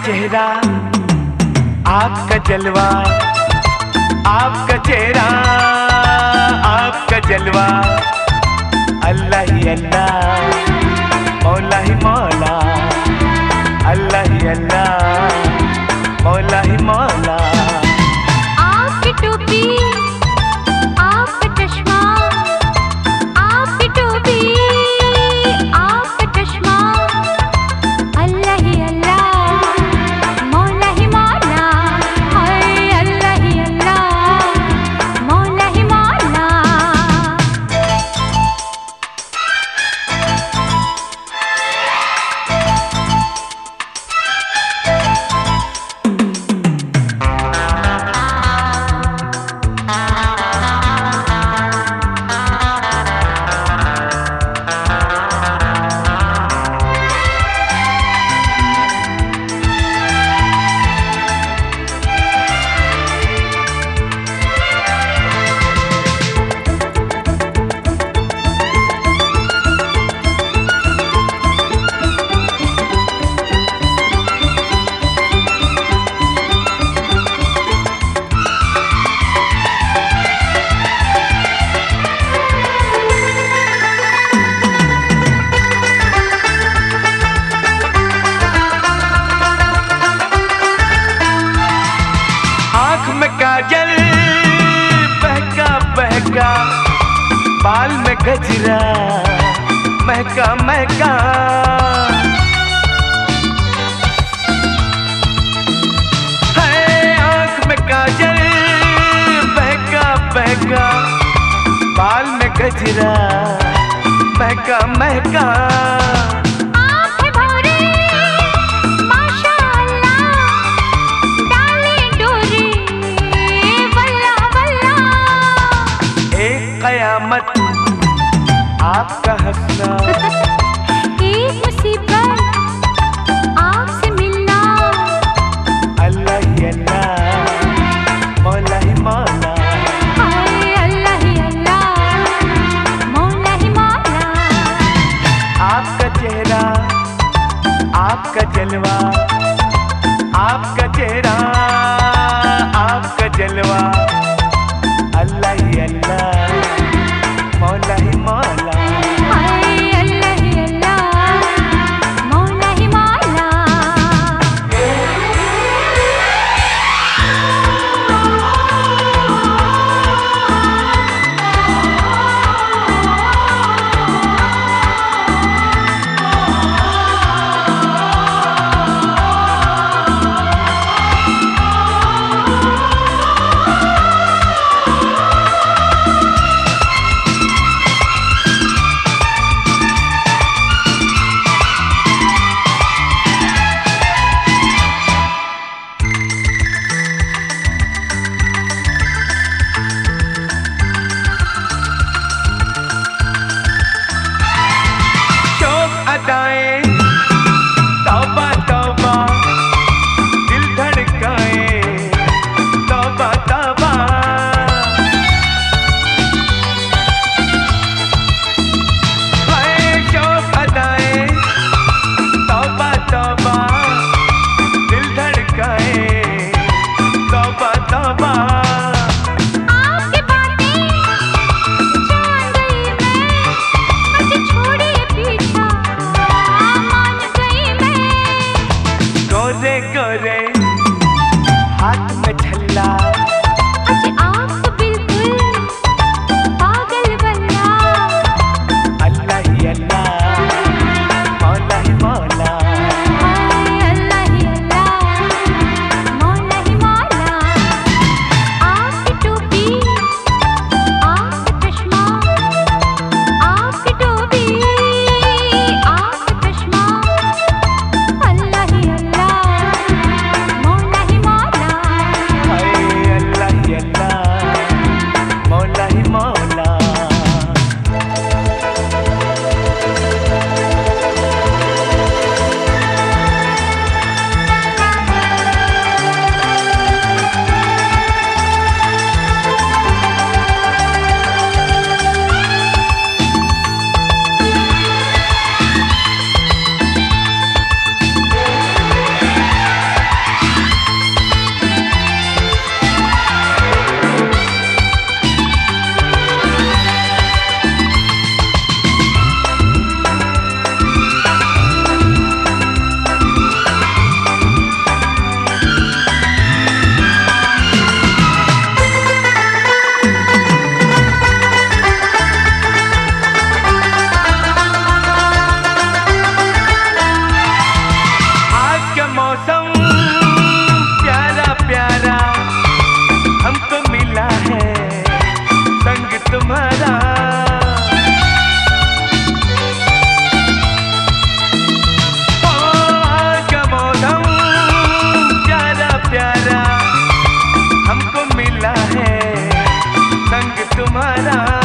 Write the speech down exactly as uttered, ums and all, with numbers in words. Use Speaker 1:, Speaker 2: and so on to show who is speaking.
Speaker 1: चेहरा, आपका जलवा, आपका चेहरा, आपका जलवा, अल्लाह ही अल्लाह, मौला ही मौला, अल्लाह ही अल्लाह, मौला ही मौला।
Speaker 2: आपकी टोपी, आपका चश्मा, आपकी टोपी, आपका चश्मा, अल्लाह ही अल्लाह, मौला ही मौला, हाय अल्लाह ही अल्लाह, मौला ही मौला।
Speaker 1: काजल बहका बहका, बाल में गजरा महका महका, है आँख में काजल बहका बहका, बाल में गजरा महका महका। कयामत आपका हंसना,
Speaker 2: एक मुसीबत आपसे मिलना,
Speaker 1: अल्लाह ही अल्लाह, मौला ही मौला,
Speaker 2: हाय अल्लाह ही अल्लाह, मौला ही मौला।
Speaker 1: आपका चेहरा, आपका जलवा, आपका चेहरा, आपका जलवा, अल्लाह ही अल्लाह, मौला ही मौला,
Speaker 2: हाय अल्लाह ही
Speaker 1: हमारा